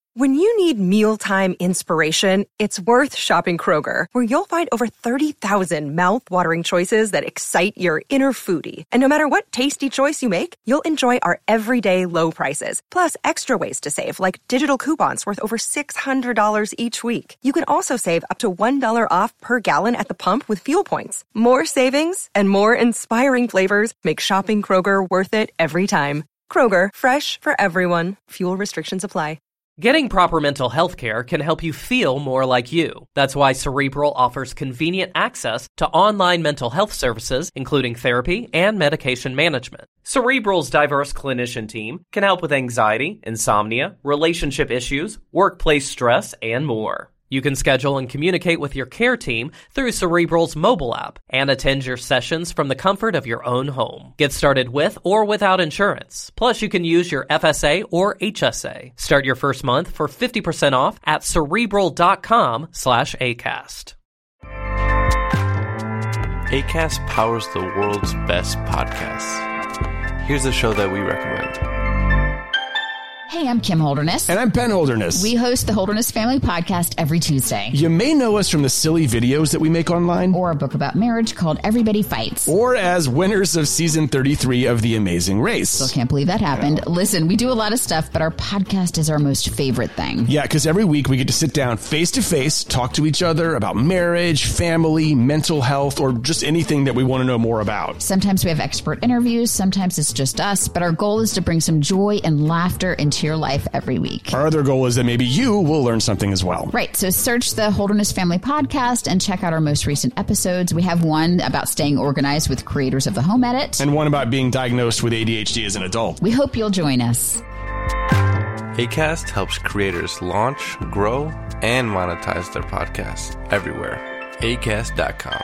When you need mealtime inspiration, it's worth shopping Kroger, where you'll find over 30,000 mouth-watering choices that excite your inner foodie. And no matter what tasty choice you make, you'll enjoy our everyday low prices, plus extra ways to save, like digital coupons worth over $600 each week. You can also save up to $1 off per gallon at the pump with fuel points. More savings and more inspiring flavors make shopping Kroger worth it every time. Kroger, fresh for everyone. Fuel restrictions apply. Getting proper mental health care can help you feel more like you. That's why Cerebral offers convenient access to online mental health services, including therapy and medication management. Cerebral's diverse clinician team can help with anxiety, insomnia, relationship issues, workplace stress, and more. You can schedule and communicate with your care team through Cerebral's mobile app and attend your sessions from the comfort of your own home. Get started with or without insurance. Plus, you can use your FSA or HSA. Start your first month for 50% off at Cerebral.com/ACAST. ACAST powers the world's best podcasts. Here's a show that we recommend. Hey, I'm Kim Holderness. And I'm Ben Holderness. We host the Holderness Family Podcast every Tuesday. You may know us from the silly videos that we make online. Or a book about marriage called Everybody Fights. Or as winners of season 33 of The Amazing Race. Still can't believe that happened. Listen, we do a lot of stuff, but our podcast is our most favorite thing. Yeah, because every week we get to sit down face to face, talk to each other about marriage, family, mental health, or just anything that we want to know more about. Sometimes we have expert interviews, sometimes it's just us, but our goal is to bring some joy and laughter into your life every week. Our other goal is that maybe you will learn something as well. Right. So search the Holderness Family Podcast and check out our most recent episodes. We have one about staying organized with creators of the Home Edit. And one about being diagnosed with ADHD as an adult. We hope you'll join us. ACAST helps creators launch, grow, and monetize their podcasts everywhere. Acast.com.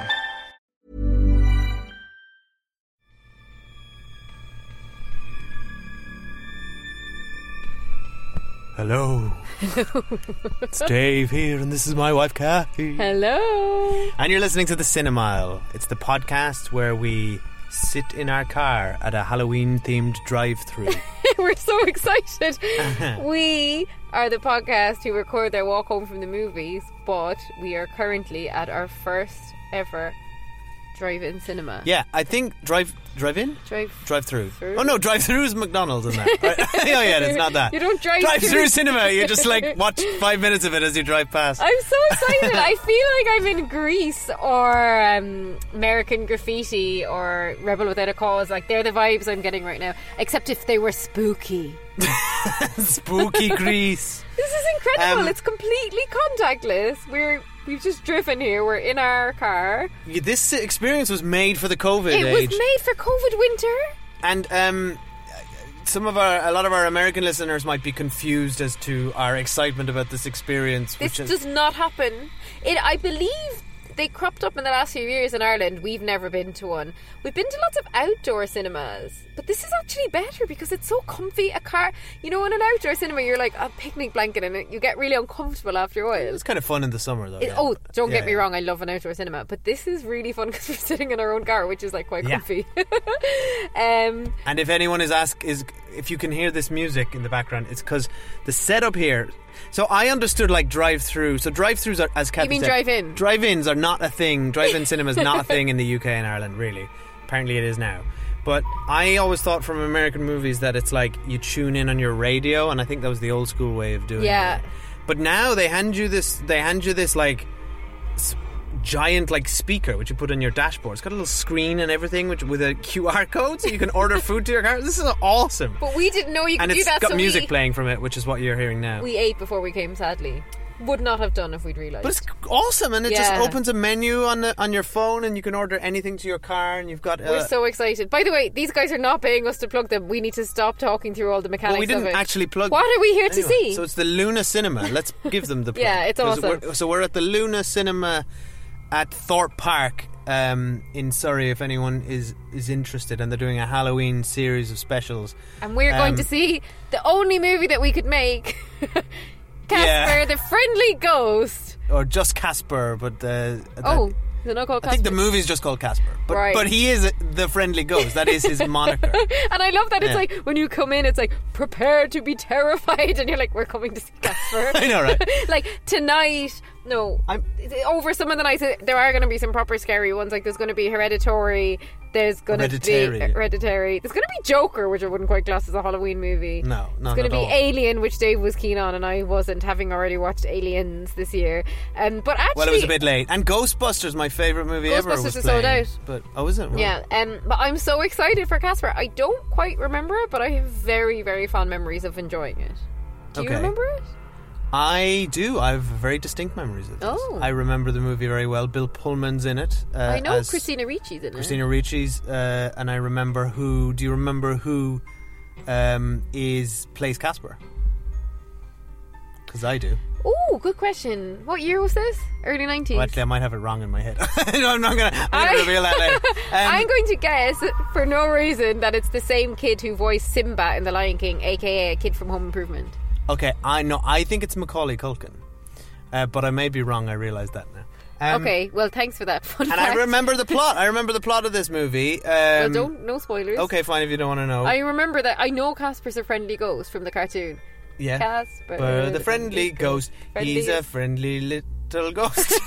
Hello. It's Dave here, and this is my wife, Kathy. Hello. And you're listening to The Cinemile. It's the podcast where we sit in our car at a Halloween-themed drive-thru. We're so excited. We are the podcast who record their walk home from the movies, but we are currently at our first ever drive-in cinema. Yeah, I think drive-in? Drive-through. Oh no, drive-through is McDonald's in that. Oh yeah, it's not that. You don't drive-through cinema. You just like watch 5 minutes of it as you drive past. I'm so excited. I feel like I'm in Grease or American Graffiti or Rebel Without a Cause. Like, they're the vibes I'm getting right now. Except if they were spooky. Spooky Grease. This is incredible. It's completely contactless. We've just driven here. We're in our car. Yeah, this experience was made for the COVID age. It was made for COVID winter. And a lot of our American listeners might be confused as to our excitement about this experience. This does not happen. I believe they cropped up in the last few years in Ireland. We've never been to one. We've been to lots of outdoor cinemas, but this is actually better because it's so comfy. A car, in an outdoor cinema, you're like a picnic blanket and you get really uncomfortable after a while. It's kind of fun in the summer though. Don't get me wrong, I love an outdoor cinema, but this is really fun because we're sitting in our own car, which is like quite comfy. And if anyone if you can hear this music in the background, it's because the setup here. So I understood like drive-through. So drive-throughs are, as Kathy You mean said, drive-in? Drive-ins are not a thing. Drive-in cinema is not a thing in the UK and Ireland, really. Apparently it is now. But I always thought from American movies that it's like you tune in on your radio, and I think that was the old school way of doing it. But now they hand you this like giant like speaker which you put on your dashboard. It's got a little screen and everything with a QR code so you can order food to your car. This is awesome. But we didn't know you could do that. And it's got music playing from it, which is what you're hearing now. We ate before we came, sadly. Would not have done if we'd realised. But it's awesome, and it just opens a menu on your phone, and you can order anything to your car, and you've got... We're so excited. By the way, these guys are not paying us to plug them. We need to stop talking through all the mechanics of it. Well, we didn't actually plug... What are we here to see? So it's the Luna Cinema. Let's give them the plug. Yeah, it's awesome. We're at the Luna Cinema at Thorpe Park in Surrey, if anyone is interested, and they're doing a Halloween series of specials. And we're going to see the only movie that we could make... Casper, the Friendly Ghost. Or just Casper, but... Is it not called I Casper? think the movie's just called Casper. But, Right. but he is the friendly ghost. That is his moniker. And I love that it's Yeah. like when you come in, it's like prepare to be terrified, and you're like, we're coming to see Casper. I know, right? Like tonight, no, over some of the nights there are going to be some proper scary ones. Like there's going to be Hereditary. There's going to be Hereditary. There's going to be Joker, which I wouldn't quite class as a Halloween movie. No, It's going to be Alien, which Dave was keen on, and I wasn't, having already watched Aliens this year. But actually, Well, it was a bit late. And Ghostbusters, my favourite movie ever, was Ghostbusters is playing. sold out. But is it? Well, yeah, but I'm so excited for Casper. I don't quite remember it, but I have very, very fond memories of enjoying it. Do you remember it? I do. I have very distinct memories of this. Oh. I remember the movie very well. Bill Pullman's in it. I know as Christina Ricci's in it. Christina Ricci's, and I remember who. Do you remember who plays Casper? Because I do. Oh, good question. What year was this? Early 90s? Well, actually, I might have it wrong in my head. No, I'm not going to reveal that later. I'm going to guess, for no reason, that it's the same kid who voiced Simba in The Lion King, a.k.a. a kid from Home Improvement. Okay, I know. I think it's Macaulay Culkin. But I may be wrong. I realise that now. Okay, well, thanks for that fun And fact. I remember the plot. I remember the plot of this movie. Well, no spoilers. Okay, fine, if you don't want to know. I remember that. I know Casper's a friendly ghost from the cartoon. Yeah. Casper, the friendly ghost. He's a friendly little ghost.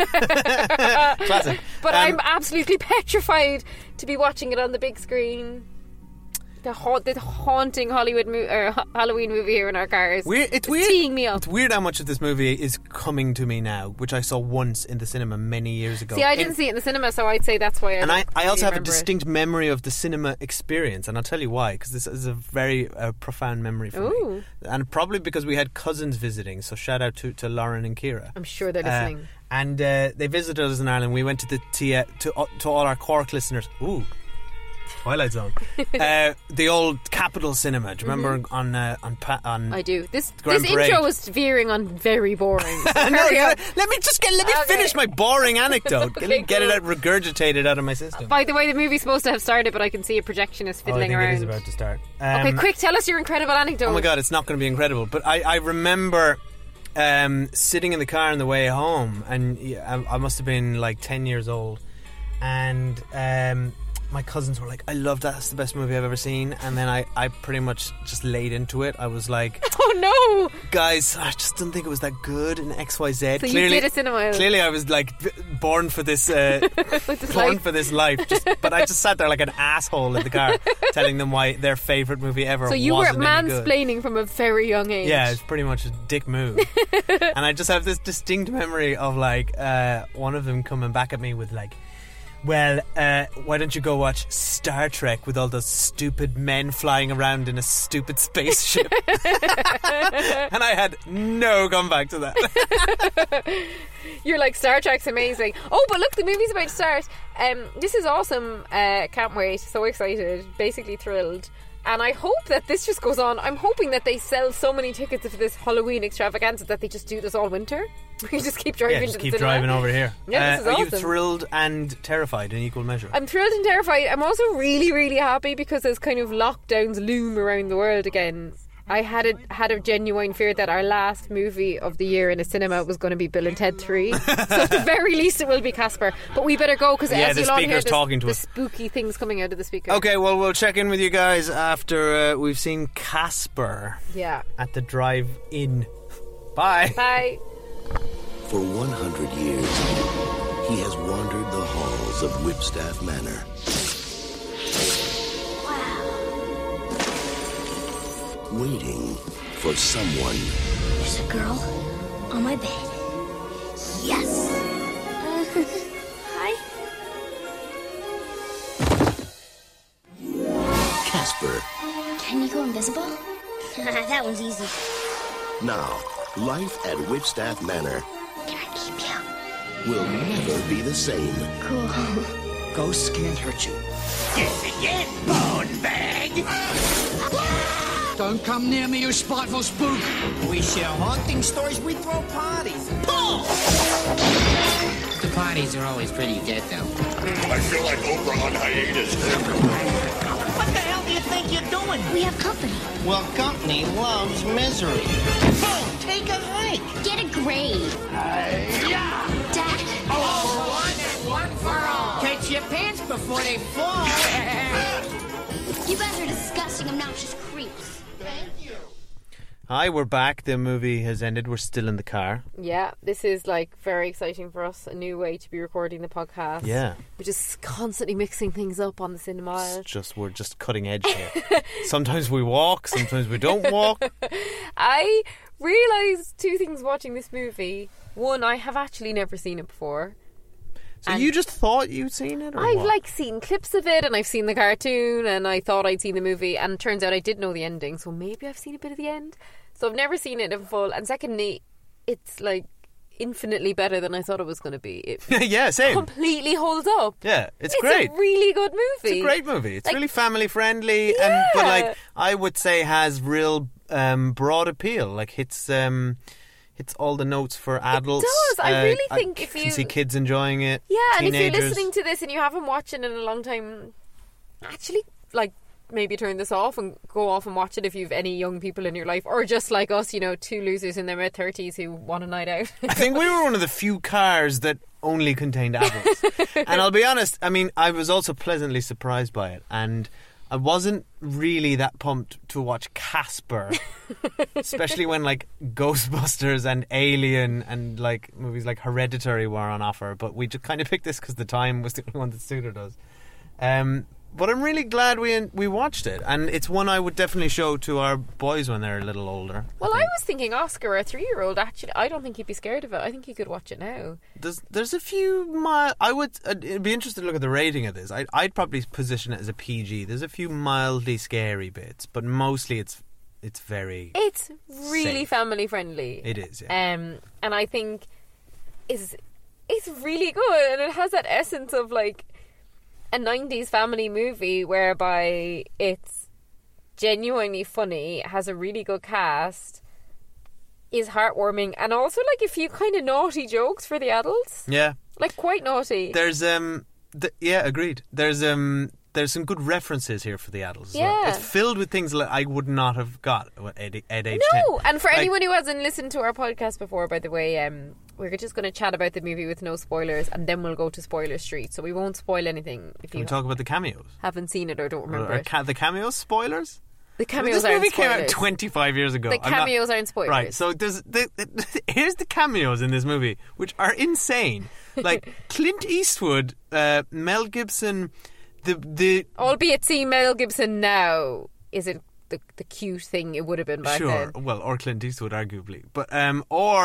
Classic. But I'm absolutely petrified to be watching it on the big screen. The haunting Halloween movie here in our cars. It's weird. Teeing me up. It's weird how much of this movie is coming to me now, which I saw once in the cinema many years ago. See, I didn't see it in the cinema, so I'd say that's why. I also have a remember distinct memory of the cinema experience, and I'll tell you why, because this is a very profound memory for me. And probably because we had cousins visiting, so shout out to Lauren and Ciara. I'm sure they're listening. And they visited us in Ireland. We went to the to all our Cork listeners. Ooh. Twilight Zone. The old Capitol Cinema. Do you remember on I do. This Grand Parade. intro was veering on very boring. So let me finish my boring anecdote. Okay, Get it out, regurgitated out of my system. By the way, the movie's supposed to have started, but I can see a projectionist fiddling I think around. it is about to start. Okay, quick, tell us your incredible anecdote. Oh my god, it's not going to be incredible. But I remember sitting in the car on the way home, and I must have been like 10 years old, and my cousins were like, I love that, that's the best movie I've ever seen. And then I pretty much just laid into it. I was like, oh no, guys, I just didn't think it was that good in XYZ. So you did a cinema. Clearly I was like born for this for this life. But I just sat there like an asshole in the car telling them why their favourite movie ever was. So you were any good. mansplaining from a very young age. Yeah, it's pretty much a dick move. And I just have this distinct memory of like one of them coming back at me with like, well, why don't you go watch Star Trek with all those stupid men flying around in a stupid spaceship? And I had no comeback to that. You're like, Star Trek's amazing. Oh, but look, the movie's about to start. This is awesome. Can't wait. So excited. Basically thrilled. And I hope that this just goes on. I'm hoping that they sell so many tickets for this Halloween extravaganza that they just do this all winter. We just keep driving to the keep cinema. driving over here. Yeah, this is are awesome. you thrilled and terrified in equal measure? I'm thrilled and terrified. I'm also really, really happy because as kind of lockdowns loom around the world again, I had a genuine fear that our last movie of the year in a cinema was going to be Bill and Ted 3. So at the very least it will be Casper. But we better go because as the you'll all hear speaker's talking to the us. spooky things coming out of the speaker. Okay, well, we'll check in with you guys after we've seen Casper at the drive-in. Bye. Bye. For 100 years, he has wandered the halls of Whipstaff Manor. Waiting for someone. There's a girl on my bed. Yes. Hi. Casper. Can you go invisible? That one's easy. Now, life at Whipstaff Manor Can I keep you? will never be the same. Cool. Ghosts can't hurt you. Get bone bag! Don't come near me, you spiteful spook. We share haunting stories, we throw parties. Pull! The parties are always pretty dead, though. I feel like Oprah on hiatus. What the hell do you think you're doing? We have company. Well, company loves misery. Boom! Take a hike. Get a grave. Yeah! Dad? All for one and one for before they fall. You guys are disgusting, obnoxious creeps. Thank you. Hi, we're back. The movie has ended. We're still in the car. Yeah, this is like very exciting for us. A new way to be recording the podcast. Yeah. We're just constantly mixing things up on the cinema. We're just cutting edge here. Sometimes we walk, sometimes we don't walk. I realised two things watching this movie. One, I have actually never seen it before. So you just thought you'd seen it? Or I've what? seen clips of it, and I've seen the cartoon, and I thought I'd seen the movie, and it turns out I did know the ending, so maybe I've seen a bit of the end. So I've never seen it in full, and secondly, it's infinitely better than I thought it was going to be. It yeah, same. Completely holds up. Yeah, it's great. It's a really good movie. It's a great movie. It's really family friendly, but I would say has real broad appeal. Hits all the notes for adults. It does. I really think if you can see kids enjoying it. Yeah, teenagers. And if you're listening to this and you haven't watched it in a long time, actually, maybe turn this off and go off and watch it if you've any young people in your life, or just like us, two losers in their mid-30s who want a night out. I think we were one of the few cars that only contained adults. And I'll be honest, I was also pleasantly surprised by it, and I wasn't really that pumped to watch Casper, especially when Ghostbusters and Alien and movies like Hereditary were on offer, but we just kind of picked this because the time was the only one that suited us. But I'm really glad we watched it, and it's one I would definitely show to our boys when they're a little older. Well, I was thinking Oscar, a 3-year-old, actually, I don't think he'd be scared of it. I think he could watch it now. There's a few I'd be interested to look at the rating of this. I'd probably position it as a PG. There's a few mildly scary bits, but mostly it's really safe. Family friendly. It is, yeah. And I think it's really good, and it has that essence of a 90s family movie whereby it's genuinely funny, has a really good cast, is heartwarming, and also a few kind of naughty jokes for the adults. Yeah. Quite naughty. There's yeah, agreed. There's some good references here for the adults as well. It's filled with things that I would not have got at age 10. No, and for anyone who hasn't listened to our podcast before, by the way, we're just going to chat about the movie with no spoilers, and then we'll go to spoiler street, so we won't spoil anything if Can you we talk about the cameos? Haven't seen it or don't remember it. The cameos spoilers? The cameos this movie aren't spoilers. came out 25 years ago. The cameos aren't spoilers. Right, so here's the cameos in this movie, which are insane. Clint Eastwood, Mel Gibson, the albeit seeing Mel Gibson now isn't the cute thing it would have been back then. Sure, well, or Clint Eastwood arguably, but Mr.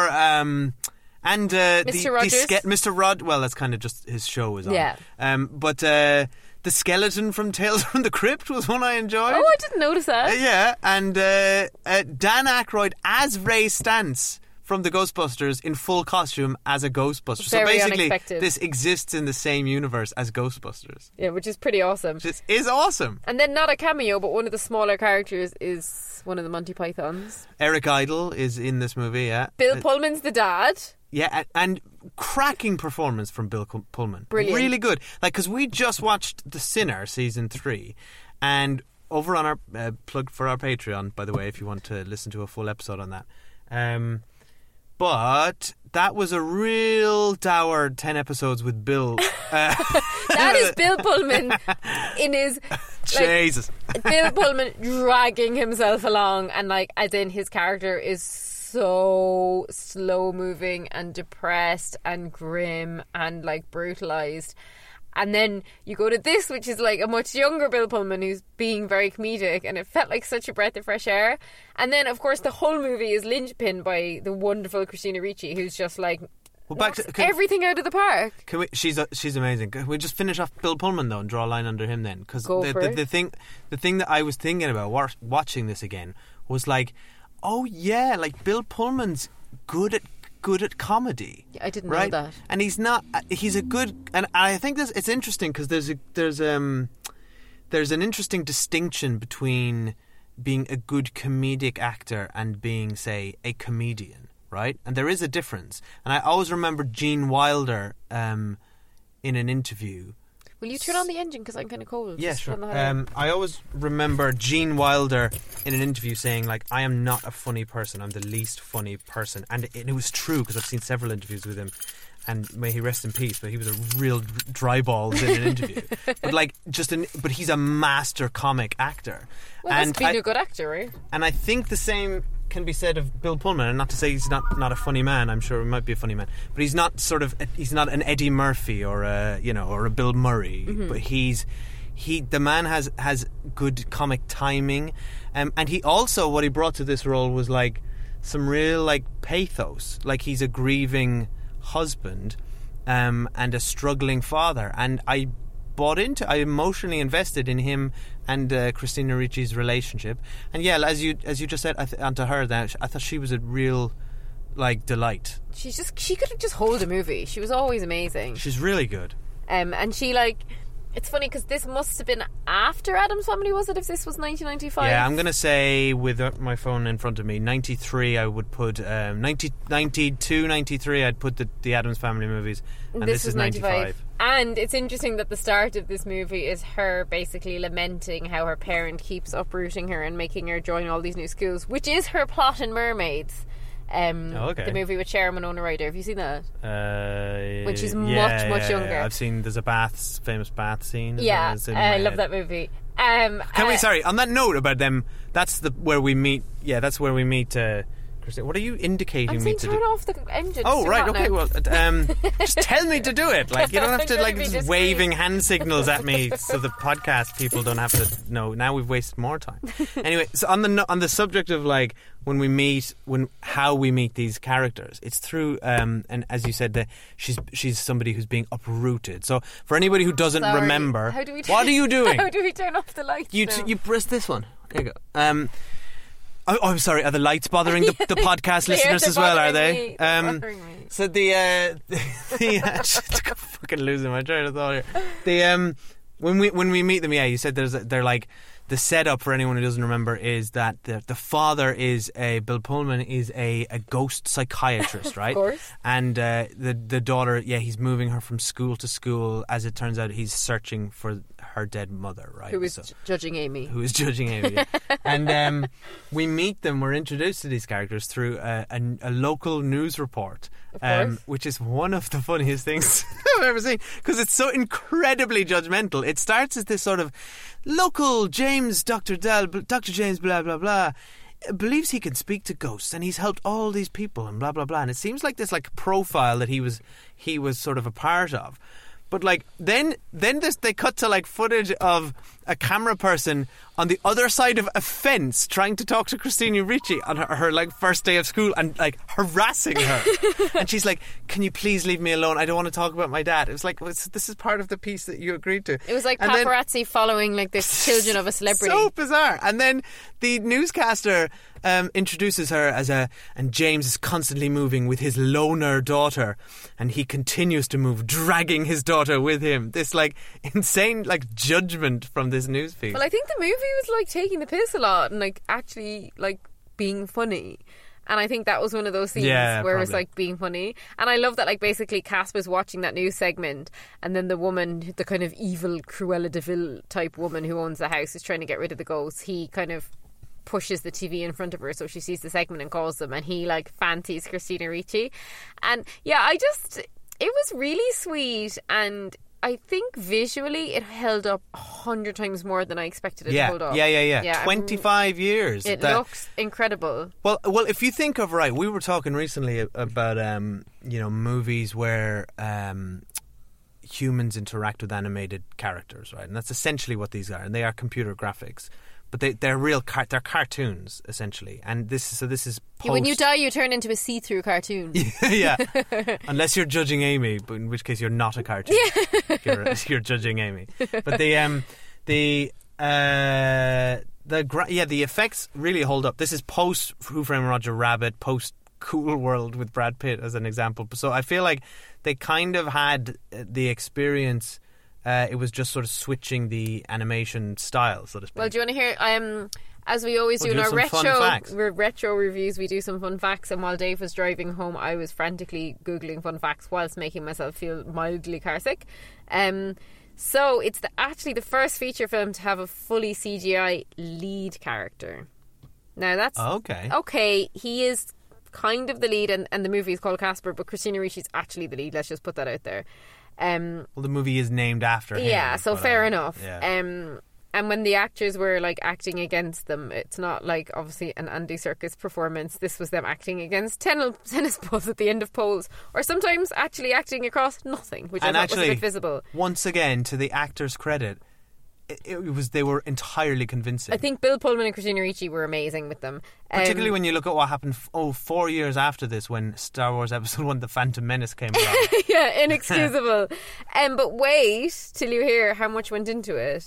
Rogers, Mr. Rod. Well, that's kind of just his show is on. Yeah. But the skeleton from Tales from the Crypt was one I enjoyed. Oh, I didn't notice that. Yeah, and Dan Aykroyd as Ray Stantz from the Ghostbusters in full costume as a Ghostbuster. Very so basically, unexpected. This exists in the same universe as Ghostbusters. Yeah, which is pretty awesome. This is awesome. And then not a cameo, but one of the smaller characters is one of the Monty Pythons. Eric Idle is in this movie, yeah. Bill Pullman's the dad. Yeah, and cracking performance from Bill Pullman. Brilliant. Really good. Because we just watched The Sinner, season 3, and over on our plug for our Patreon, by the way, if you want to listen to a full episode on that. But that was a real dour 10 episodes with Bill. That is Bill Pullman in his... Jesus. Bill Pullman dragging himself along, and as in his character is so slow moving and depressed and grim and brutalized. And then you go to this, which is a much younger Bill Pullman who's being very comedic, and it felt like such a breath of fresh air. And then, of course, the whole movie is linchpinned by the wonderful Christina Ricci, who's just everything out of the park. She's amazing. Can we just finish off Bill Pullman though and draw a line under him then? Because the thing that I was thinking about watching this again was oh yeah, Bill Pullman's good at comedy. Yeah, I didn't know that. And he's a good, and I think it's interesting because there's an interesting distinction between being a good comedic actor and being, say, a comedian, right? And there is a difference. And I always remember Gene Wilder in an interview. Will you turn on the engine because I'm kind of cold? Yeah, sure. I always remember Gene Wilder in an interview saying, I am not a funny person. I'm the least funny person. And it was true because I've seen several interviews with him. and may he rest in peace, but he was a real dryballs in an interview. But he's a master comic actor. Well, that's being a good actor, right? And I think the same can be said of Bill Pullman, and not to say he's not a funny man. I'm sure he might be a funny man, but he's not an Eddie Murphy or a Bill Murray. Mm-hmm. But the man has good comic timing, and he also, what he brought to this role was like some real like pathos. Like he's a grieving husband and a struggling father, and I emotionally invested in him and Christina Ricci's relationship. And yeah, as you just said, onto her, that I thought she was a real like delight. She could just hold a movie. She was always amazing. She's really good. And she it's funny because this must have been after Addams Family, was it? If this was 1995? Yeah, I'm going to say, with my phone in front of me, 93 I would put, 92, 93 I'd put the Addams Family movies, and this is 95. And it's interesting that the start of this movie is her basically lamenting how her parent keeps uprooting her and making her join all these new schools, which is her plot in Mermaids. The movie with Sharon Winona Ryder. Have you seen that? When she's much younger. I've seen. There's a famous bath scene. Yeah, I love that movie. Sorry, on that note about them, that's where we meet. Yeah, that's where we meet. Christine, what are you indicating me to do? Turn off the engine. Oh, right, okay, well, just tell me to do it. Like, you don't have to, just waving hand signals at me so the podcast people don't have to know. Now we've wasted more time. Anyway, so on the subject of, like, how we meet these characters, it's through, and as you said, she's somebody who's being uprooted. So, for anybody who doesn't remember, what are you doing? How do we turn off the lights? You press this one. There you go. I'm sorry. Are the lights bothering the podcast listeners as well? Are they? So fucking losing my train of thought here. When we meet them, yeah, you said they're like. The setup, for anyone who doesn't remember, is that the father Bill Pullman is a ghost psychiatrist, right? Of course. And the daughter, he's moving her from school to school. As it turns out, he's searching for her dead mother, right? Who is judging Amy. Yeah. And we meet them, we're introduced to these characters through a local news report, which is one of the funniest things I've ever seen, because it's so incredibly judgmental. It starts as this sort of local Dr. James blah blah blah believes he can speak to ghosts, and he's helped all these people and blah blah blah, and it seems like this like profile that he was sort of a part of. But like then they cut to like footage of a camera person on the other side of a fence trying to talk to Christina Ricci on her like first day of school and like harassing her. And she's like, "Can you please leave me alone? I don't want to talk about my dad." It was like, this is part of the piece that you agreed to. It was like paparazzi following like the children of a celebrity. So bizarre. And then the newscaster introduces her and James is constantly moving with his loner daughter, and he continues to move, dragging his daughter with him. This like insane like judgment from this news feed. Well, I think the movie was like taking the piss a lot and like actually like being funny. And I think that was one of those scenes where it was like being funny. And I love that like basically Casper's watching that news segment, and then the woman, the kind of evil Cruella de Vil type woman who owns the house, is trying to get rid of the ghosts. He kind of pushes the TV in front of her so she sees the segment and calls them, and he like fancies Christina Ricci. And yeah, it was really sweet, and I think visually it held up 100 times more than I expected it to hold up. Yeah. 25 years. It looks incredible. Well, if you think of, right, we were talking recently about movies where humans interact with animated characters, right? And that's essentially what these are, and they are computer graphics. But they're real. They're cartoons essentially, and this is. When you die, you turn into a see-through cartoon. Yeah, unless you're judging Amy, but in which case you're not a cartoon. You're judging Amy. But the effects really hold up. This is post Who Framed Roger Rabbit, post Cool World with Brad Pitt as an example. So I feel like they kind of had the experience. It was just sort of switching the animation style, so to speak. Well, do you want to hear, as we always do in our retro reviews, we do some fun facts, and while Dave was driving home, I was frantically Googling fun facts whilst making myself feel mildly carsick. So it's actually the first feature film to have a fully CGI lead character. Now that's... Okay. Okay, he is kind of the lead, and the movie is called Casper, but Christina Ricci's actually the lead. Let's just put that out there. Well, the movie is named after him. Yeah, so fair enough. Yeah. And when the actors were like acting against them, it's not like obviously an Andy Serkis performance. This was them acting against tennis balls at the end of poles, or sometimes actually acting across nothing, which and I thought was a bit actually, visible. Once again, to the actors' credit, they were entirely convincing. I think Bill Pullman and Christina Ricci were amazing with them. Particularly when you look at what happened 4 years after this, when Star Wars Episode 1 The Phantom Menace came around. Yeah, inexcusable. But wait till you hear how much went into it.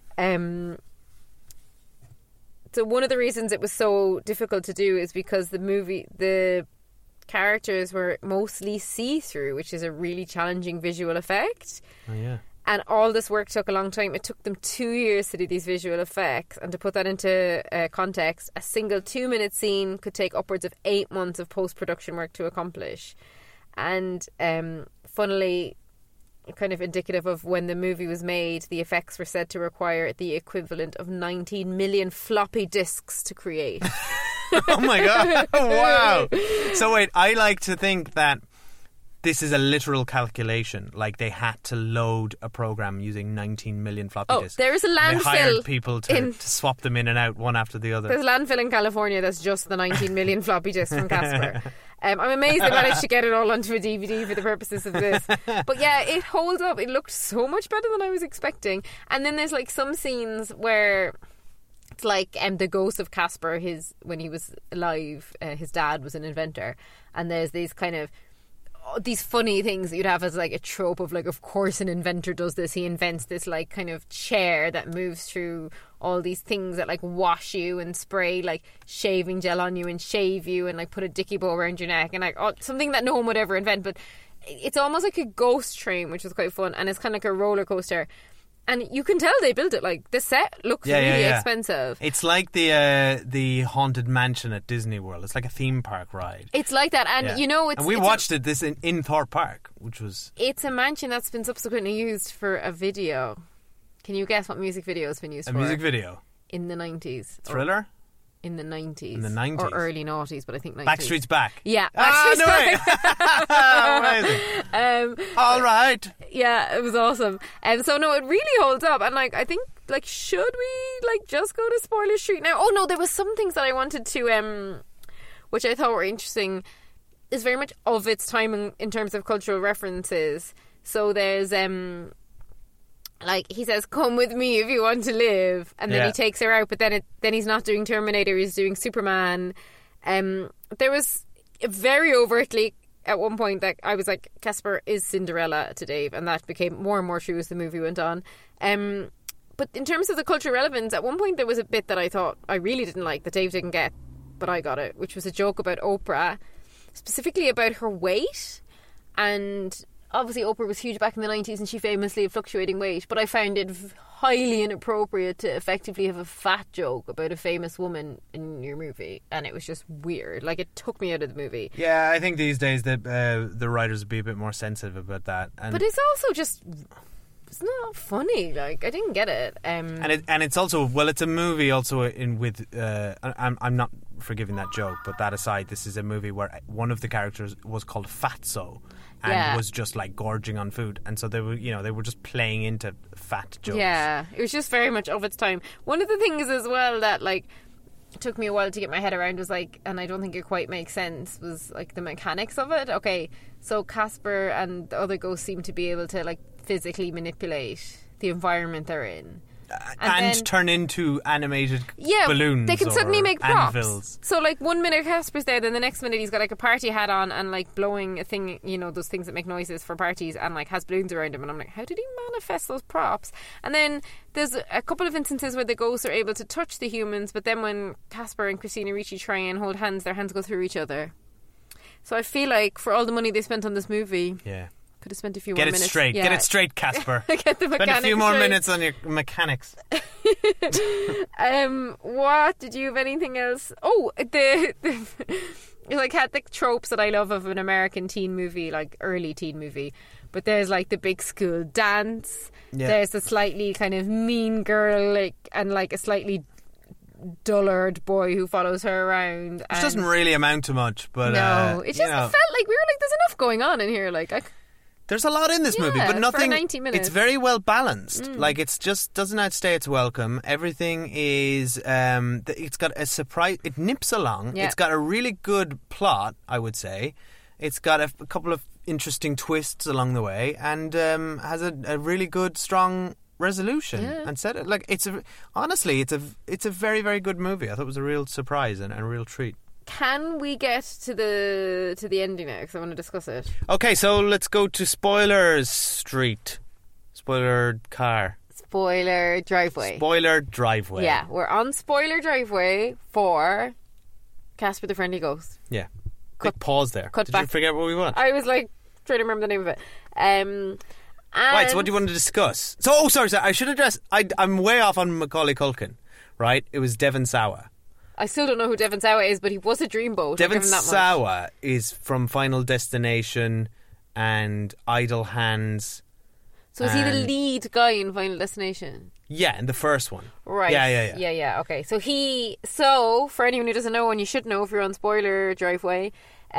So one of the reasons it was so difficult to do is because the characters were mostly see-through, which is a really challenging visual effect. Oh, yeah. And all this work took a long time. It took them 2 years to do these visual effects. And to put that into context, a single 2-minute scene could take upwards of 8 months of post-production work to accomplish. And funnily, kind of indicative of when the movie was made, the effects were said to require the equivalent of 19 million floppy disks to create. Oh my God. Wow. So wait, I like to think that this is a literal calculation. Like they had to load a program using 19 million floppy disks. There is a landfill. They hired people to swap them in and out one after the other. There's a landfill in California that's just the 19 million floppy disks from Casper. I'm amazed they managed to get it all onto a DVD for the purposes of this. But yeah, it holds up. It looked so much better than I was expecting. And then there's like some scenes where it's like the ghost of Casper, when he was alive, his dad was an inventor. And there's these kind of these funny things that you'd have as like a trope of like, of course an inventor does this. He invents this like kind of chair that moves through all these things that like wash you and spray like shaving gel on you and shave you and like put a dicky bow around your neck and like something that no one would ever invent. But it's almost like a ghost train, which is quite fun, and it's kind of like a roller coaster. And you can tell they built it. Like the set looks really expensive. It's like the Haunted Mansion at Disney World. It's like a theme park ride. It's like that, and you know, we watched this in Thorpe Park, which was. It's a mansion that's been subsequently used for a video. Can you guess what music video has been used for? A music video in the 90s. Thriller. In the 90s. In the 90s. Or early noughties, but I think 90s. Backstreet's Back. Yeah. Backstreet's Back. Amazing. All right. Yeah, it was awesome. So no, it really holds up. And like, I think, like, should we like just go to Spoiler Street now? Oh no, there was some things that I wanted to, which I thought were interesting. Is very much of its time in terms of cultural references. So there's like he says, "Come with me if you want to live," and then he takes her out. But then he's not doing Terminator; he's doing Superman. There was very overtly at one point that I was like, Casper is Cinderella to Dave, and that became more and more true as the movie went on. But in terms of the cultural relevance, at one point there was a bit that I thought I really didn't like that Dave didn't get, but I got it, which was a joke about Oprah, specifically about her weight. And obviously Oprah was huge back in the 90s and she famously had fluctuating weight, but I found it highly inappropriate to effectively have a fat joke about a famous woman in your movie, and it was just weird. Like, it took me out of the movie. Yeah, I think these days the writers would be a bit more sensitive about that. But it's also just, it's not funny. Like, I didn't get it. And it's also, well, it's a movie also I'm not forgiving that joke, but that aside, this is a movie where one of the characters was called Fatso. And was just like gorging on food, and so they were just playing into fat jokes. Yeah, it was just very much of its time. One of the things as well that like took me a while to get my head around was like, and I don't think it quite makes sense, was like the mechanics of it. Okay, so Casper and the other ghosts seem to be able to like physically manipulate the environment they're in. And then turn into animated balloons. They can suddenly make props. Anvils. So like 1 minute Casper's there, then the next minute he's got like a party hat on and like blowing a thing, those things that make noises for parties, and like has balloons around him, and I'm like, how did he manifest those props? And then there's a couple of instances where the ghosts are able to touch the humans, but then when Casper and Christina Ricci try and hold hands, their hands go through each other. So I feel like for all the money they spent on this movie, could have spent a few more minutes. Get it straight, Casper. Get the mechanics spend a few more straight. minutes on your mechanics. What? Did you have anything else? Oh, the like had the tropes that I love of an American teen movie, like early teen movie. But there's like the big school dance. Yeah. There's a slightly kind of mean girl, like, and like a slightly dullard boy who follows her around. Which doesn't really amount to much, but no, it just felt like we were like, there's enough going on in here. Like, there's a lot in this movie, but nothing. For 90 minutes. It's very well balanced. Like, it's just doesn't outstay its welcome. Everything is. It's got a surprise. It nips along. Yeah. It's got a really good plot, I would say. It's got a couple of interesting twists along the way, and has a really good, strong resolution. Yeah. And said it like honestly, it's a very, very good movie. I thought it was a real surprise and a real treat. Can we get to the ending now? Because I want to discuss it. Okay, so let's go to Spoilers Street. Spoiler car. Spoiler driveway. Spoiler driveway. Yeah, we're on spoiler driveway for Casper the Friendly Ghost. Yeah. Quick pause there. Cut Did back. you forget what we want? I was like trying to remember the name of it. Right, so what do you want to discuss? So, sorry, I should address. I'm way off on Macaulay Culkin, right? It was Devon Sawa. I still don't know who Devon Sawa is, but he was a dreamboat. Devon Sawa is from Final Destination and Idle Hands. So is he the lead guy in Final Destination? Yeah, in the first one. Right. Yeah. Okay. So for anyone who doesn't know, and you should know if you're on spoiler driveway,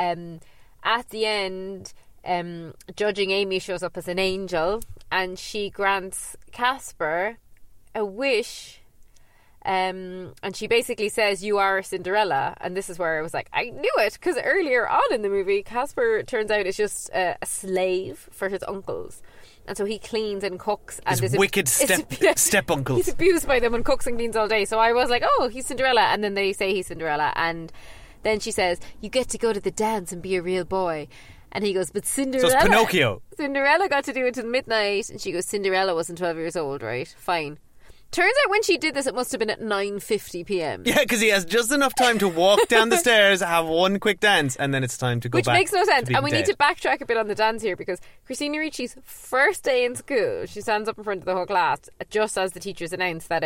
at the end, Judging Amy shows up as an angel, and she grants Casper a wish. And she basically says, "You are Cinderella," and this is where I was like, I knew it, because earlier on in the movie, Casper turns out is just a slave for his uncles. And so he cleans and cooks. And his wicked step uncles. He's abused by them and cooks and cleans all day. So I was like, oh, he's Cinderella. And then they say he's Cinderella. And then she says, you get to go to the dance and be a real boy. And he goes, but Cinderella... So it's Pinocchio. Cinderella got to do it till midnight. And she goes, Cinderella wasn't 12 years old, right? Fine. Turns out when she did this, it must have been at 9:50 p.m. Yeah, because he has just enough time to walk down the stairs, have one quick dance, and then it's time to go back. Which makes no sense. And we need to backtrack a bit on the dance here, because Christina Ricci's first day in school, she stands up in front of the whole class just as the teachers announce that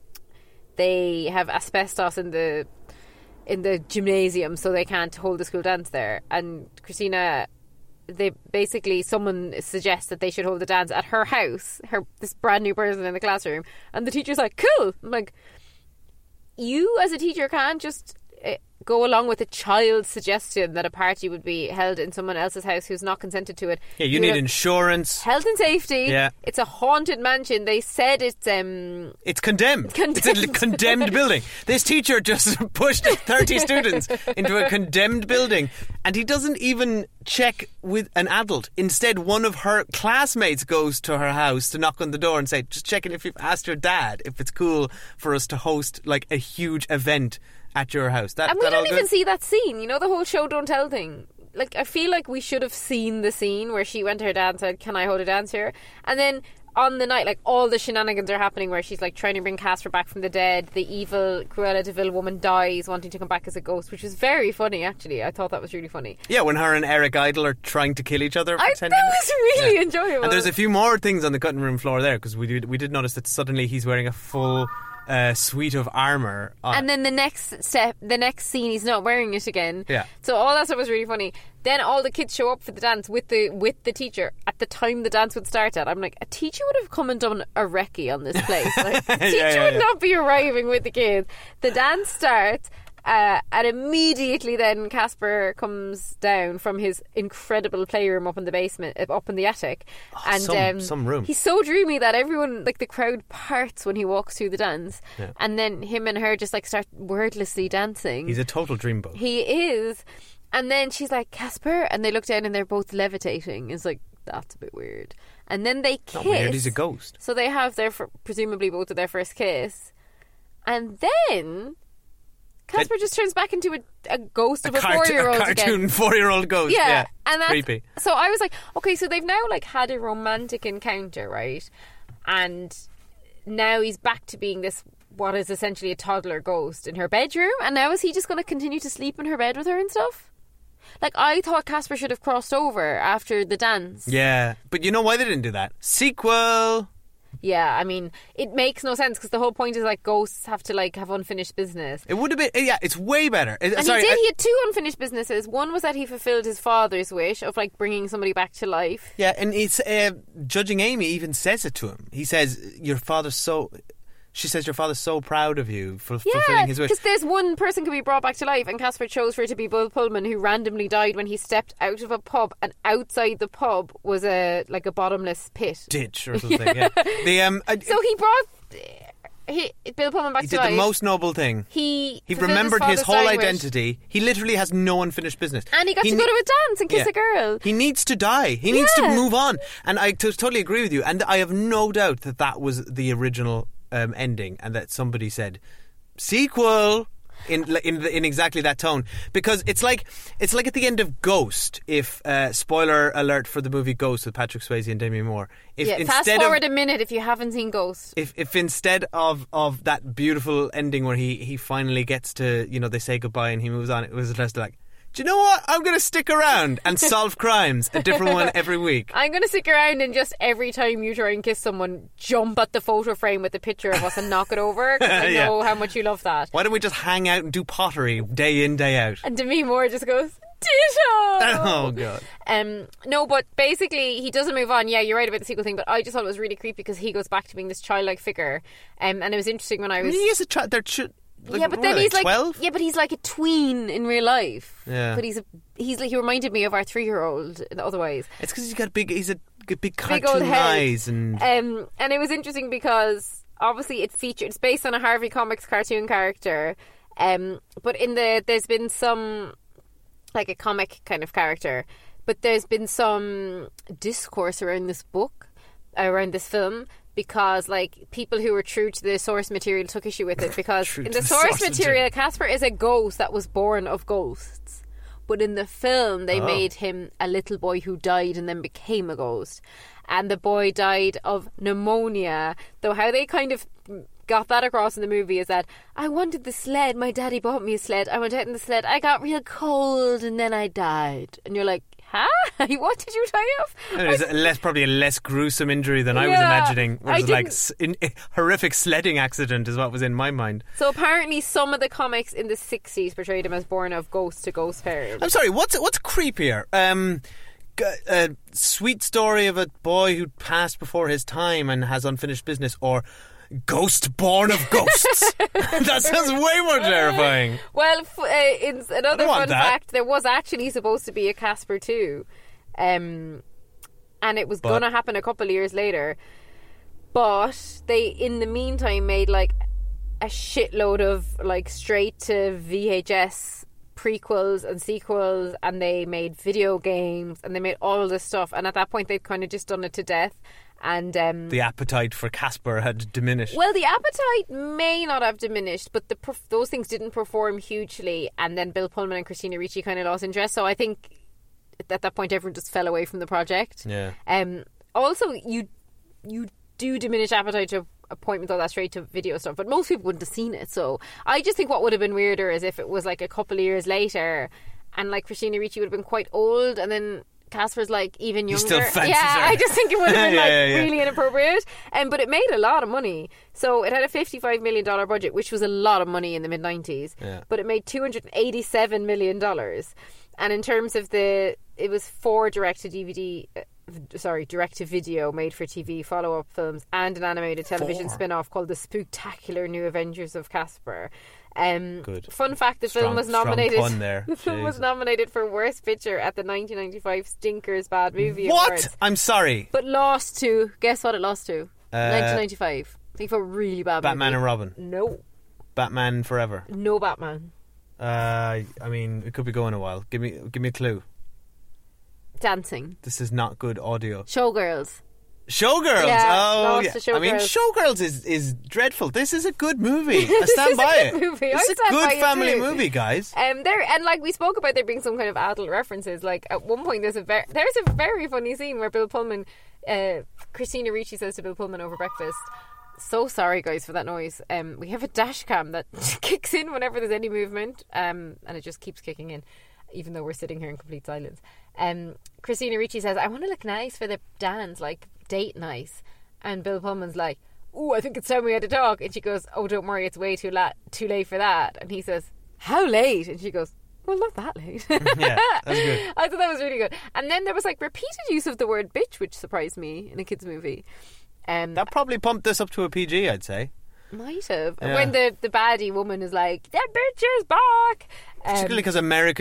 they have asbestos in the gymnasium, so they can't hold the school dance there. And Christina... someone suggests that they should hold the dance at her house, this brand new person in the classroom, and the teacher's like, cool. I'm like, you as a teacher can't just go along with a child's suggestion that a party would be held in someone else's house who's not consented to it. Yeah, you need insurance, health and safety. Yeah, it's a haunted mansion. They said it's condemned. It's a condemned building. This teacher just pushed 30 students into a condemned building, and he doesn't even check with an adult. Instead, one of her classmates goes to her house to knock on the door and say, just checking if you've asked your dad if it's cool for us to host like a huge event at your house. And we don't even see that scene. You know, the whole show don't tell thing. Like, I feel like we should have seen the scene where she went to her dad and said, can I hold a dance here? And then on the night, like, all the shenanigans are happening where she's like trying to bring Casper back from the dead. The evil Cruella de Vil woman dies wanting to come back as a ghost, which is very funny, actually. I thought that was really funny. Yeah, when her and Eric Idle are trying to kill each other for 10 minutes. That was really enjoyable. And there's a few more things on the cutting room floor there, because we did notice that suddenly he's wearing a full suite of armour. And then the next scene, he's not wearing it again. Yeah. So all that stuff was really funny. Then all the kids show up for the dance with the teacher at the time the dance would start at. I'm like, a teacher would have come and done a recce on this place. Like, a teacher would not be arriving with the kids. The dance starts. And immediately then Casper comes down from his incredible playroom up in the basement, up in the attic. And some room. He's so dreamy that everyone, like the crowd parts when he walks through the dance. Yeah. And then him and her just like start wordlessly dancing. He's a total dreamboat. He is. And then she's like, Casper, and they look down and they're both levitating. It's like, that's a bit weird. And then they kiss. Not weird, he's a ghost. So they have presumably both of their first kiss. And then Casper just turns back into a ghost of a 4-year-old again. A cartoon 4-year-old ghost. Yeah. And that's creepy. So I was like, okay, so they've now like had a romantic encounter, right? And now he's back to being this, what is essentially a toddler ghost in her bedroom. And now is he just going to continue to sleep in her bed with her and stuff? Like, I thought Casper should have crossed over after the dance. Yeah, but you know why they didn't do that? Sequel! Yeah, I mean, it makes no sense because the whole point is like ghosts have to like have unfinished business. It would have been, yeah, it's way better. He had 2 unfinished businesses. One was that he fulfilled his father's wish of like bringing somebody back to life. Yeah, and it's Judging Amy even says it to him. He says, your father's so She says your father's so proud of you for fulfilling his wish. Because there's one person can be brought back to life, and Casper chose for it to be Bill Pullman, who randomly died when he stepped out of a pub, and outside the pub was a bottomless pit. Ditch or something, yeah. So he brought Bill Pullman back to life. He did the most noble thing. He remembered his whole identity. He literally has no unfinished business. And he got to go to a dance and kiss a girl. He needs to die. He needs to move on. And I totally agree with you. And I have no doubt that was the original ending, and that somebody said sequel in exactly that tone, because it's like at the end of Ghost, if spoiler alert for the movie Ghost with Patrick Swayze and Demi Moore, fast forward a minute if you haven't seen Ghost. If instead of that beautiful ending where he finally gets to, they say goodbye and he moves on, it was just like, do you know what? I'm going to stick around and solve crimes, a different one every week. I'm going to stick around and just every time you try and kiss someone, jump at the photo frame with the picture of us and knock it over, because I know how much you love that. Why don't we just hang out and do pottery day in, day out? And Demi Moore just goes, ditto! Oh, God. No, but basically, he doesn't move on. Yeah, you're right about the sequel thing, but I just thought it was really creepy because he goes back to being this childlike figure. And it was interesting when I was... He is a child. But then he's 12? But he's like a tween in real life. Yeah. But he reminded me of our 3-year-old otherwise. It's because he's a big cartoon eyes and it was interesting because obviously it's based on a Harvey Comics cartoon character, but there's been some like a comic kind of character, but there's been some discourse around this film, because like people who were true to the source material took issue with it, because in the source material Casper is a ghost that was born of ghosts, but in the film they made him a little boy who died and then became a ghost, and the boy died of pneumonia. Though how they kind of got that across in the movie is that I wanted the sled, my daddy bought me a sled, I went out in the sled, I got real cold and then I died. And you're like, huh? What did you die of? It was probably a less gruesome injury than I was imagining. It was horrific sledding accident is what was in my mind. So apparently some of the comics in the 60s portrayed him as born of ghost to ghost parents. I'm sorry, what's creepier? A sweet story of a boy who passed before his time and has unfinished business, or ghost born of ghosts? That sounds way more terrifying. Well, it's another fun fact, there was actually supposed to be a Casper 2, and it was going to happen a couple of years later, but they in the meantime made like a shitload of like straight to VHS prequels and sequels, and they made video games and they made all of this stuff, and at that point they'd kind of just done it to death. And the appetite for Casper had diminished. Well, the appetite may not have diminished, but those things didn't perform hugely, and then Bill Pullman and Christina Ricci kind of lost interest. So I think at that point everyone just fell away from the project. Yeah. Also, you do diminish appetite to a point with all that straight to video stuff, but most people wouldn't have seen it. So I just think what would have been weirder is if it was like a couple of years later, and like Christina Ricci would have been quite old, and then Casper's like even younger. Still fancies her. I just think it would have been really inappropriate. But it made a lot of money. So it had a $55 million budget, which was a lot of money in the mid-90s. Yeah. But it made $287 million. And in terms of it was 4 direct-to-video made for TV follow-up films and an animated television spin-off called The Spooktacular New Adventures of Casper. Good. Fun fact: the film was nominated. Pun there. The film was nominated for Worst Picture at the 1995 Stinkers Bad Movie What? Awards. I'm sorry, but lost to. Guess what? It lost to 1995. I think for a really bad. Batman movie. and Robin. No. Batman Forever. No Batman. I mean, it could be going a while. Give me a clue. Dancing. This is not good audio. Showgirls. Showgirls. Yeah, I mean, Showgirls is dreadful. This is a good movie. I stand by it. It's a good family movie, guys. And like we spoke about there being some kind of adult references. Like at one point, there's a very funny scene where Bill Pullman, Christina Ricci says to Bill Pullman over breakfast, "So sorry, guys, for that noise. We have a dash cam that kicks in whenever there's any movement, and it just keeps kicking in, even though we're sitting here in complete silence." Christina Ricci says, "I want to look nice for the dance, like date nice," and Bill Pullman's like, "Ooh, I think it's time we had to talk," and she goes, "Oh, don't worry, it's way too late for that," and he says, "How late?" and she goes, "Well, not that late." Yeah, that's good. I thought that was really good. And then there was like repeated use of the word bitch, which surprised me in a kids movie. That probably pumped this up to a PG, I'd say. Might have. Yeah. When the baddie woman is like, that bitch is back. Particularly because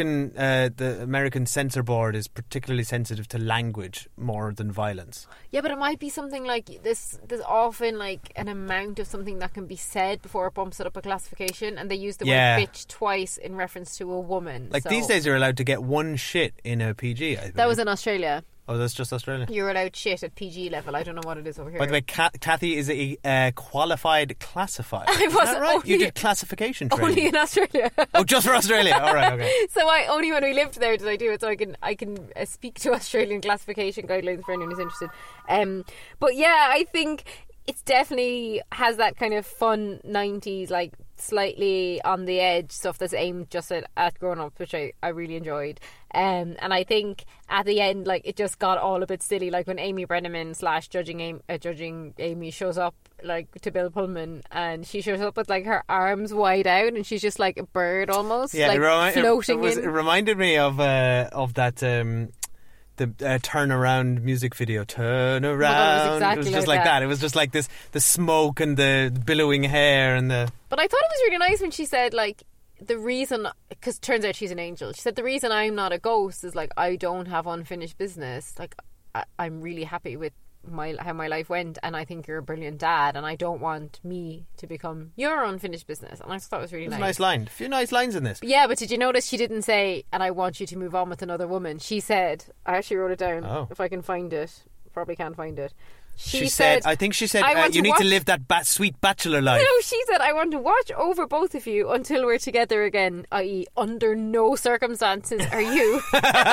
the American censor board is particularly sensitive to language more than violence. Yeah, but it might be something like this. There's often like an amount of something that can be said before it bumps it up a classification, and they use the word bitch twice in reference to a woman. Like these days, you're allowed to get one shit in a PG. I think. That was in Australia. Oh, that's just Australia? You're allowed shit at PG level. I don't know what it is over here. By the way, Kathy is a qualified classifier. I wasn't. Is that right? You did classification training. Only in Australia. Oh, just for Australia. All right, okay. So only when we lived there did I do it. So I can speak to Australian classification guidelines for anyone who's interested. But yeah, I think it's definitely has that kind of fun 90s, like slightly on the edge stuff that's aimed just at grown-ups, which I really enjoyed. And I think at the end, like, it just got all a bit silly, like when Amy Brenneman / judging Amy shows up like to Bill Pullman, and she shows up with like her arms wide out, and she's just like a bird almost, floating in. It reminded me of that the turnaround music video. Turn around. Exactly, it was just like that. It was just like this, the smoke and the billowing hair and the. But I thought it was really nice when she said, like, the reason, because turns out she's an angel. She said the reason I'm not a ghost is like I don't have unfinished business. Like I'm really happy with how my life went, and I think you're a brilliant dad, and I don't want me to become your unfinished business. And I thought it was really nice. Nice line. A few nice lines in this. Yeah, but did you notice she didn't say, and I want you to move on with another woman? She said, I actually wrote it down. If I can find it. Probably can't find it. She said, I think she said, you need to live that sweet bachelor life. No, she said, I want to watch over both of you until we're together again, i.e. under no circumstances are you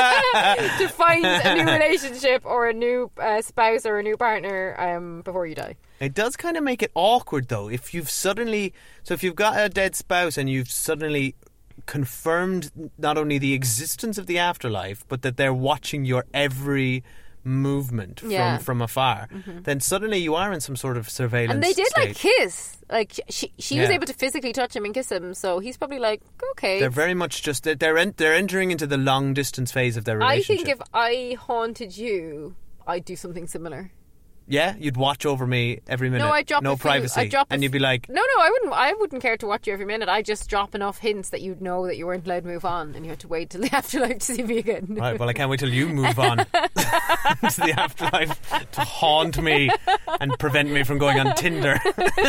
to find a new relationship or a new spouse or a new partner before you die. It does kind of make it awkward, though, if you've got a dead spouse and you've suddenly confirmed not only the existence of the afterlife, but that they're watching your every movement from afar, then suddenly you are in some sort of surveillance and they did state. like kiss, like she was able to physically touch him and kiss him, so he's probably like, okay. They're very much just they're entering into the long distance phase of their relationship. I think if I haunted you, I'd do something similar. Yeah, you'd watch over me every minute. No, I'd drop privacy, and you'd be like, no, I wouldn't care to watch you every minute. I'd just drop enough hints that you'd know that you weren't allowed to move on, and you had to wait till the afterlife to see me again. Right, well, I can't wait till you move on to the afterlife to haunt me and prevent me from going on Tinder.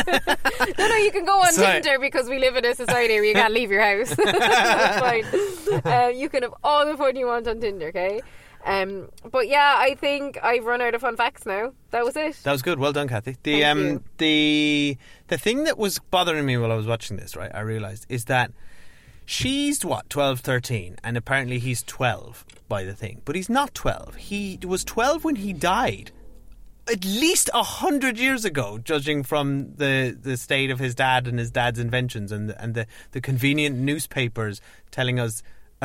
No, you can go on Tinder because we live in a society where you can't leave your house. That's fine. You can have all the fun you want on Tinder, okay? But yeah, I think I've run out of fun facts now. That was it. That was good. Well done, Kathy. Thank you. The thing that was bothering me while I was watching this, right, I realised, is that she's 12, 13, and apparently he's 12 by the thing, but he's not 12. He was 12 when he died. At least 100 years ago, judging from the state of his dad and his dad's inventions and the convenient newspapers telling us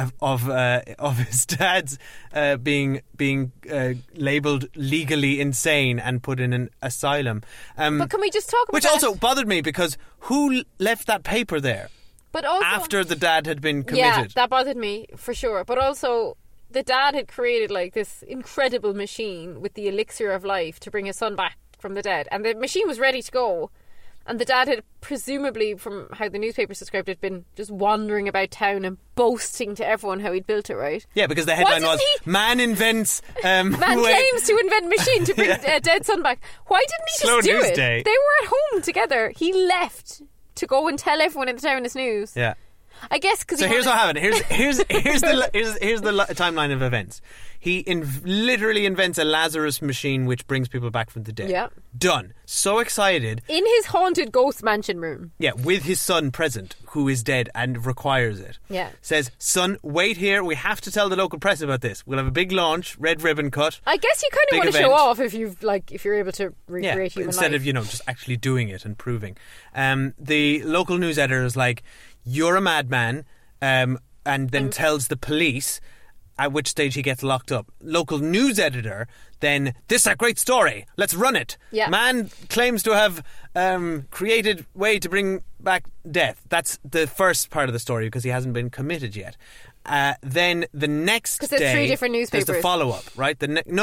of his dad's being labelled legally insane and put in an asylum. But can we just talk about which that? also bothered me, because who left that paper there? But also, after the dad had been committed. Yeah, that bothered me for sure. But also, the dad had created like this incredible machine with the elixir of life to bring his son back from the dead, and the machine was ready to go. And the dad had presumably, from how the newspapers described it, been just wandering about town and boasting to everyone how he'd built it, right? Yeah, because the headline was, man invents... man claims to invent machine to bring a dead son back. Why didn't he just do it? Day. They were at home together. He left to go and tell everyone in the town his news. Yeah. I guess because... So here's what happened. Here's the timeline of events. He literally invents a Lazarus machine which brings people back from the dead. Yeah. Done. So excited. In his haunted ghost mansion room. Yeah, with his son present, who is dead and requires it. Yeah. Says, son, wait here. We have to tell the local press about this. We'll have a big launch, red ribbon cut. I guess you kind of want to show off if you're able to recreate human instead life. of, just actually doing it and proving. The local news editor is like, you're a madman, and then tells the police, at which stage he gets locked up. Local news editor then, this is a great story, let's run it. Yeah. Man claims to have created way to bring back death. That's the first part of the story, because he hasn't been committed yet. Then the next day... Because there's 3 different newspapers. There's the follow-up, right?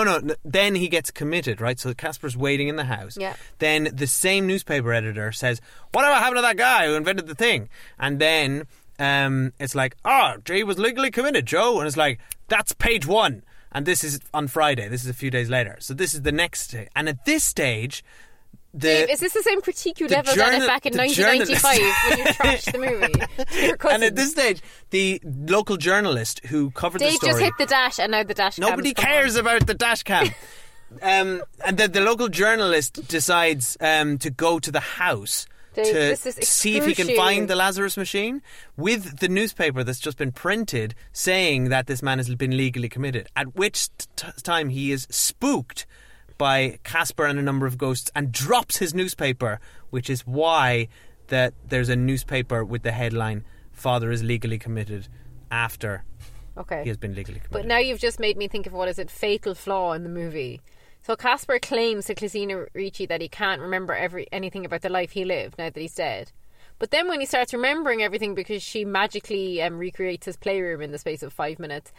Then he gets committed, right? So Casper's waiting in the house. Yeah. Then the same newspaper editor says, whatever happened to that guy who invented the thing? And then it's like, he was legally committed, Joe. And it's like, that's page 1. And this is on Friday. This is a few days later. So this is the next day. And at this stage... Dave, is this the same critique you levelled at it back in 1995 when you trashed the movie to your cousin? And at this stage, the local journalist who covered the story... Dave just hit the dash and now the dash cam. Nobody cares about the dash cam. And the local journalist decides to go to the house Dave, to see if he can find the Lazarus machine with the newspaper that's just been printed saying that this man has been legally committed. At which time he is spooked by Casper and a number of ghosts and drops his newspaper, which is why that there's a newspaper with the headline "Father is legally committed" after he has been legally committed. But now you've just made me think of fatal flaw in the movie. So Casper claims to Cristina Ricci that he can't remember anything about the life he lived now that he's dead. But then when he starts remembering everything because she magically recreates his playroom in the space of 5 minutes,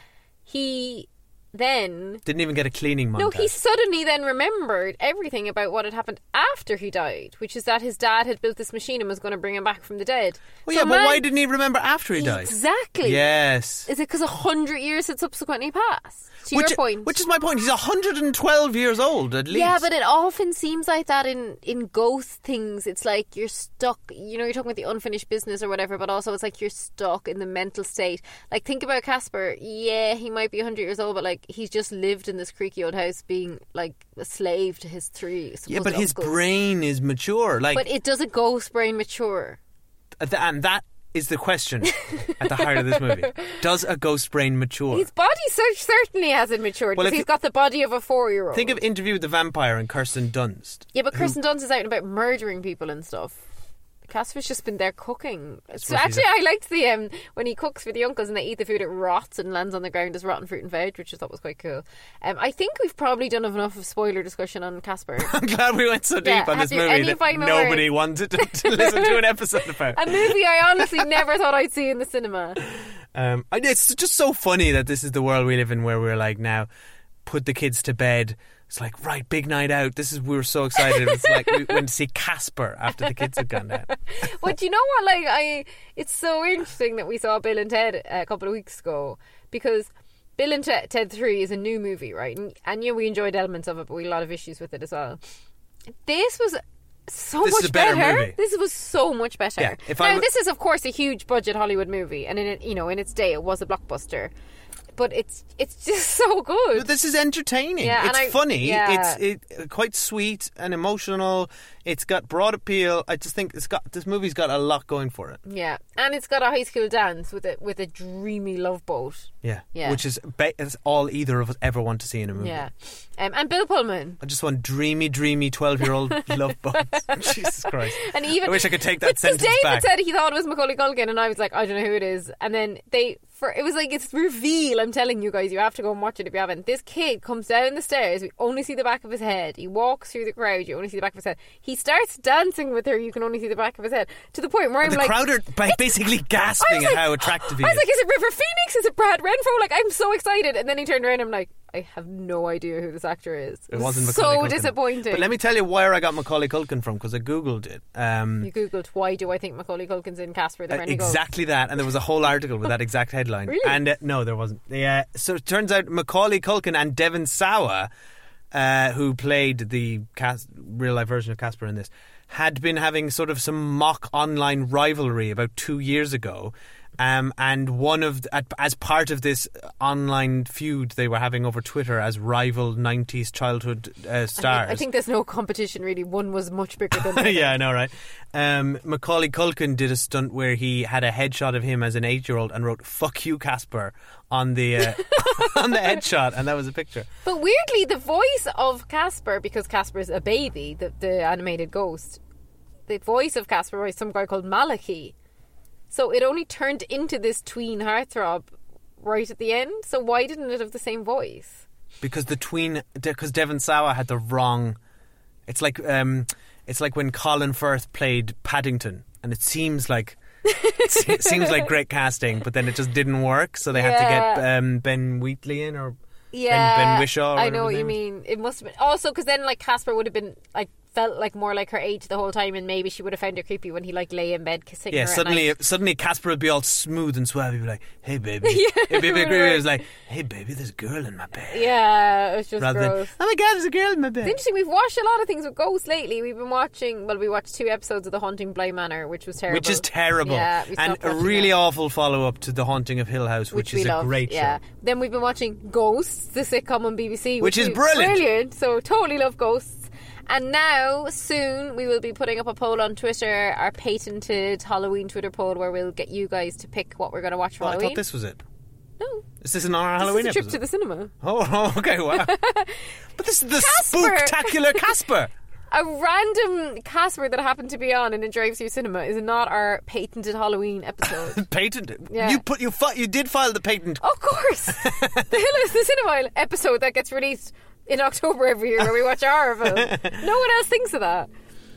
he then... didn't even get a cleaning montage. No, he suddenly then remembered everything about what had happened after he died, which is that his dad had built this machine and was going to bring him back from the dead. Well, but why didn't he remember after he died? Exactly. Yes. Is it because 100 years had subsequently passed? To your point. Which is my point. He's 112 years old, at least. Yeah, but it often seems like that in ghost things. It's like you're stuck, you're talking about the unfinished business or whatever, but also it's like you're stuck in the mental state. Like, think about Casper. Yeah, he might be 100 years old, but like he's just lived in this creaky old house being like a slave to his 3 Yeah, but his brain is mature. But it does a ghost brain mature? And that is the question at the heart of this movie. Does a ghost brain mature? His body certainly hasn't matured, because he's got the body of a 4-year-old. Think of Interview with the Vampire and Kirsten Dunst. Yeah, but Kirsten Dunst is out and about murdering people and stuff. Casper's just been there cooking. So actually, I liked the when he cooks for the uncles and they eat the food, it rots and lands on the ground as rotten fruit and veg, which I thought was quite cool. I think we've probably done enough of spoiler discussion on Casper. I'm glad we went so deep on this movie that nobody wanted to listen to an episode about. A movie I honestly never thought I'd see in the cinema. It's just so funny that this is the world we live in, where we're like, now put the kids to bed. It's like, right, big night out. We were so excited. It's like we went to see Casper after the kids had gone down. But you know what? It's so interesting that we saw Bill and Ted a couple of weeks ago, because Bill and Ted 3 is a new movie, right? And we enjoyed elements of it, but we had a lot of issues with it as well. This was so much better. Movie. This was so much better. Yeah, this is of course a huge budget Hollywood movie, and in its day it was a blockbuster. But it's just so good. But this is entertaining. Yeah, it's funny. Yeah. It's quite sweet and emotional. It's got broad appeal. I just think this movie's got a lot going for it. Yeah, and it's got a high school dance with a dreamy love boat. Yeah. Which is all either of us ever want to see in a movie. Yeah, and Bill Pullman. I just want dreamy 12-year-old love boats. Jesus Christ! And even I wish I could take that sentence David back. said he thought it was Macaulay Culkin, and I was like, I don't know who it is. And then it was like, it's reveal. I'm telling you guys, you have to go and watch it if you haven't. This kid comes down the stairs, we only see the back of his head. He walks through the crowd, you only see the back of his head. He starts dancing with her, you can only see the back of his head. To the point where I'm like, the crowd are basically gasping at how attractive he is. I was like, is it River Phoenix? Is it Brad Renfro? Like, I'm so excited. And then he turned around and I'm like, I have no idea who this actor is. It wasn't Macaulay Culkin. So disappointing. But let me tell you where I got Macaulay Culkin from, because I googled it. You googled, why do I think Macaulay Culkin's in Casper the Friendly Ghost? Exactly that, and there was a whole article with that exact headline. Really? And no, there wasn't. Yeah, so it turns out Macaulay Culkin and Devon Sawa, who played the real life version of Casper in this, had been having sort of some mock online rivalry about 2 years ago. And as part of this online feud they were having over Twitter as rival 90s childhood stars. I think there's no competition really. One was much bigger than the other. Yeah, I know, right? Macaulay Culkin did a stunt where he had a headshot of him as an 8-year-old and wrote "Fuck you, Casper" on the on the headshot, and that was a picture. But weirdly, the voice of Casper, because Casper's a baby, the animated ghost, the voice of Casper was some guy called Malachi. So it only turned into this tween heartthrob right at the end. So why didn't it have the same voice? Because Devon Sawa had the wrong. It's like when Colin Firth played Paddington, and it seems like Seems like great casting, but then it just didn't work, so they had to get Ben Wheatley in, or Ben Whishaw. I know what you mean. It must have been also because then like Casper would have been like felt like more like her age the whole time, and maybe she would have found it creepy when he like lay in bed kissing her. Yeah, suddenly Casper would be all smooth and suave. He'd be like, "Hey baby," it'd be a bit creepy. It was like, "Hey baby, there's a girl in my bed." Yeah, it was just rather gross. Than, "Oh my god, there's a girl in my bed." It's interesting. We've watched a lot of things with ghosts lately. We've been watching. Well, we watched 2 episodes of The Haunting of Bly Manor, which was terrible. Which is terrible. Yeah, and a really awful follow up to The Haunting of Hill House, which is a great show. Then we've been watching Ghosts, the sitcom on BBC, which is brilliant. So totally love Ghosts. And now, soon, we will be putting up a poll on Twitter, our patented Halloween Twitter poll, where we'll get you guys to pick what we're going to watch for Halloween. I thought this was it. No. Is this an our Halloween episode? This is a trip to the cinema. Oh, okay, wow. But this is the spooktacular Casper. A random Casper that happened to be on in a drive-through cinema is not our patented Halloween episode. Patented? Yeah. You did file the patent. Of course. the Cinemile episode that gets released in October every year where we watch a horror film. No one else thinks of that.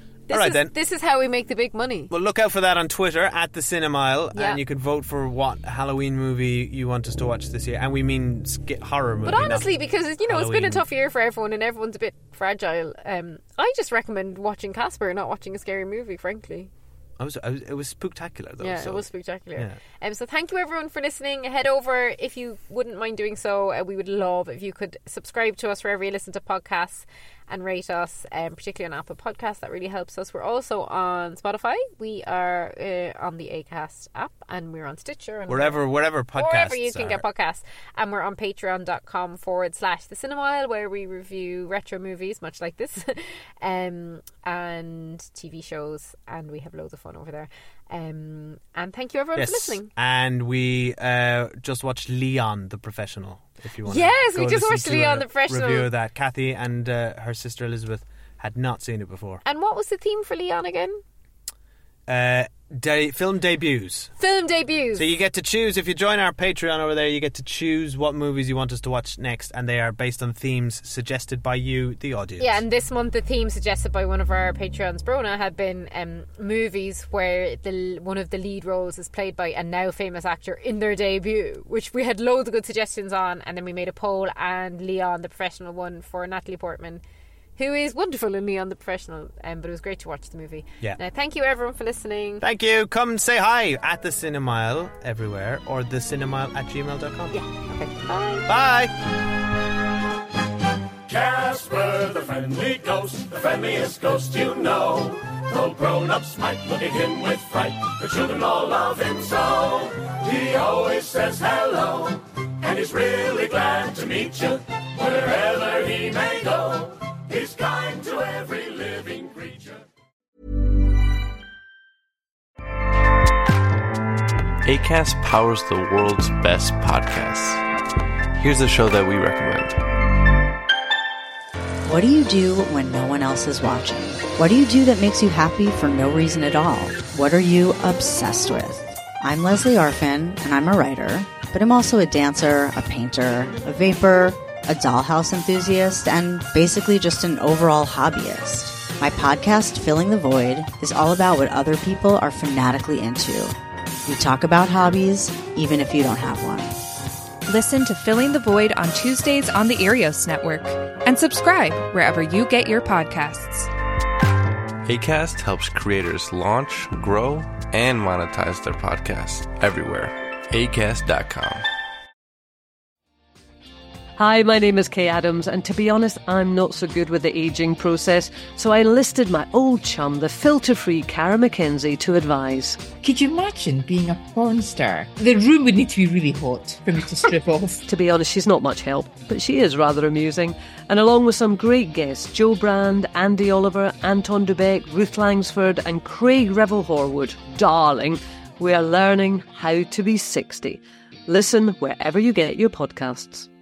This is how we make the big money. Well, look out for that on Twitter at the Cinemile, and you can vote for what Halloween movie you want us to watch this year. And we mean horror movie. But honestly, because it's been a tough year for everyone and everyone's a bit fragile, I just recommend watching Casper, not watching a scary movie, frankly. It was spooktacular though. Yeah, it was spectacular. Yeah. So thank you everyone for listening. Head over, if you wouldn't mind doing so, we would love if you could subscribe to us wherever you listen to podcasts and rate us, particularly on Apple Podcasts. That really helps us. We're also on Spotify. We are on the Acast app, and we're on Stitcher, and wherever podcasts, wherever you can get podcasts. And we're on patreon.com/the Cinemile, where we review retro movies much like this, and TV shows, and we have loads of fun over there. And thank you everyone for listening. And we just watched Leon the Professional. If you want, we just watched Leon the Professional. Review of that. Kathy and her sister Elizabeth had not seen it before. And what was the theme for Leon again? Film debuts. So you get to choose, if you join our Patreon over there, you get to choose what movies you want us to watch next, and they are based on themes suggested by you, the audience. Yeah, and this month the theme suggested by one of our Patreons, Brona, had been movies where one of the lead roles is played by a now famous actor in their debut, which we had loads of good suggestions on, and then we made a poll, and Leon the Professional won for Natalie Portman, who is wonderful in Leon the Professional, but it was great to watch the movie. Yeah. Now, thank you everyone for listening. Thank you. Come say hi at the Cinemile everywhere, or thecinemile@gmail.com. Yeah. Okay. Bye. Bye. Casper, the friendly ghost, the friendliest ghost you know. Though grown-ups might look at him with fright, the children all love him so. He always says hello, and he's really glad to meet you wherever he may go. He's kind to every living creature. Acast powers the world's best podcasts. Here's a show that we recommend. What do you do when no one else is watching? What do you do that makes you happy for no reason at all? What are you obsessed with? I'm Leslie Arfin, and I'm a writer, but I'm also a dancer, a painter, a vapor, a dollhouse enthusiast, and basically just an overall hobbyist. My podcast, Filling the Void, is all about what other people are fanatically into. We talk about hobbies, even if you don't have one. Listen to Filling the Void on Tuesdays on the Arios Network, and subscribe wherever you get your podcasts. Acast helps creators launch, grow, and monetize their podcasts everywhere. Acast.com. Hi, my name is Kay Adams, and to be honest, I'm not so good with the ageing process, so I enlisted my old chum, the filter-free Cara McKenzie, to advise. Could you imagine being a porn star? The room would need to be really hot for me to strip off. To be honest, she's not much help, but she is rather amusing. And along with some great guests, Joe Brand, Andy Oliver, Anton Dubek, Ruth Langsford, and Craig Revel-Horwood, darling, we are learning how to be 60. Listen wherever you get your podcasts.